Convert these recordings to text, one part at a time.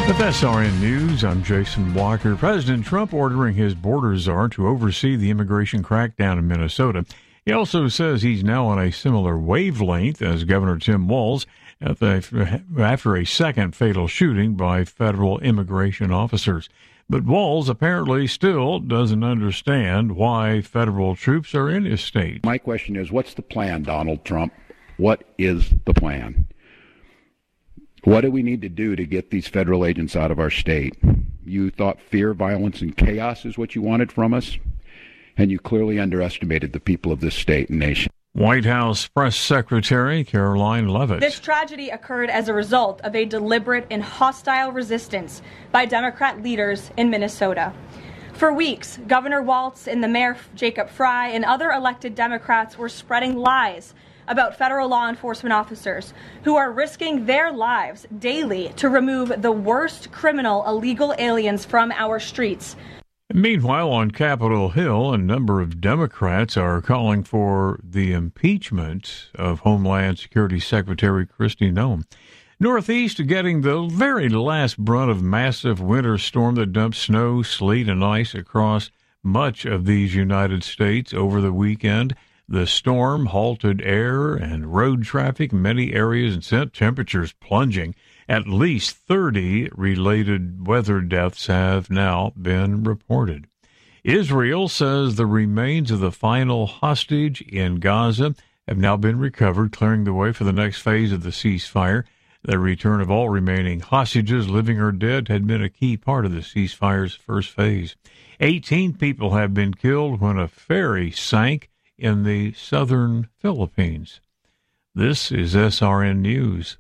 With SRN News, I'm Jason Walker. President Trump ordering his border czar to oversee the immigration crackdown in Minnesota. He also says he's now on a similar wavelength as Governor Tim Walz after a second fatal shooting by federal immigration officers. But Walz apparently still doesn't understand why federal troops are in his state. My question is, what's the plan, Donald Trump? What is the plan? What do we need to do to get these federal agents out of our state? You thought fear, violence, and chaos is what you wanted from us, and you clearly underestimated the people of this state and nation. White House Press Secretary Caroline Leavitt. This tragedy occurred as a result of a deliberate and hostile resistance by Democrat leaders in Minnesota. For weeks, Governor Walz and the Mayor Jacob Frey and other elected Democrats were spreading lies about federal law enforcement officers who are risking their lives daily to remove the worst criminal illegal aliens from our streets. Meanwhile, on Capitol Hill, a number of Democrats are calling for the impeachment of Homeland Security Secretary Kristi Noem. Northeast getting the very last brunt of massive winter storm that dumped snow, sleet, and ice across much of these United States over the weekend. The storm halted air and road traffic in many areas and sent temperatures plunging. At least 30 related weather deaths have now been reported. Israel says the remains of the final hostage in Gaza have now been recovered, clearing the way for the next phase of the ceasefire. The return of all remaining hostages, living or dead, had been a key part of the ceasefire's first phase. 18 people have been killed when a ferry sank in the southern Philippines. This is SRN News.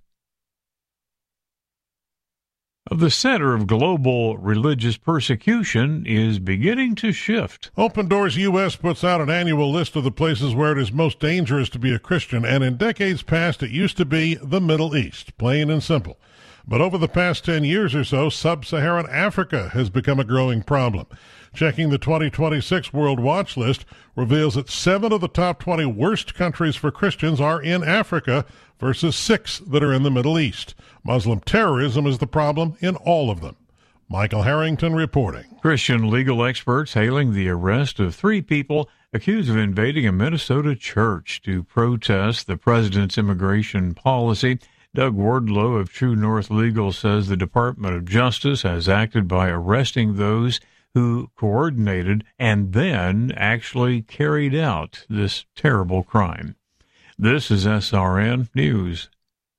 The center of global religious persecution is beginning to shift. Open Doors U.S. puts out an annual list of the places where it is most dangerous to be a Christian, and in decades past it used to be the Middle East, plain and simple. But over the past 10 years or so, sub-Saharan Africa has become a growing problem. Checking the 2026 World Watch List reveals that 7 of the top 20 worst countries for Christians are in Africa versus 6 that are in the Middle East. Muslim terrorism is the problem in all of them. Michael Harrington reporting. Christian legal experts hailing the arrest of 3 people accused of invading a Minnesota church to protest the president's immigration policy. Doug Wardlow of True North Legal says the Department of Justice has acted by arresting those who coordinated and then actually carried out this terrible crime. This is SRN News.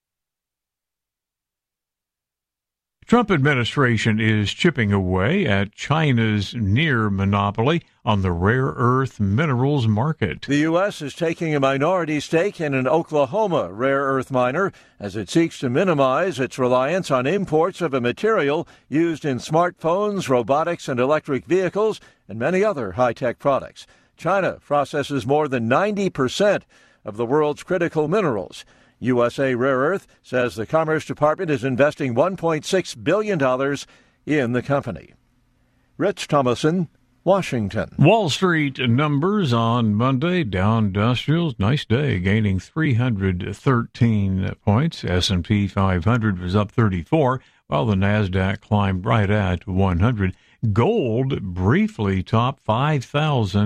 Trump administration is chipping away at China's near monopoly on the rare earth minerals market. The U.S. is taking a minority stake in an Oklahoma rare earth miner as it seeks to minimize its reliance on imports of a material used in smartphones, robotics, and electric vehicles, and many other high-tech products. China processes more than 90% of the world's critical minerals. USA Rare Earth says the Commerce Department is investing $1.6 billion in the company. Rich Thomason, Washington. Wall Street numbers on Monday. Dow Industrials, nice day, gaining 313 points. S&P 500 was up 34, while the NASDAQ climbed right at 100. Gold briefly topped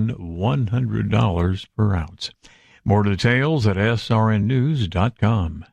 $5,100 per ounce. More details at srnnews.com.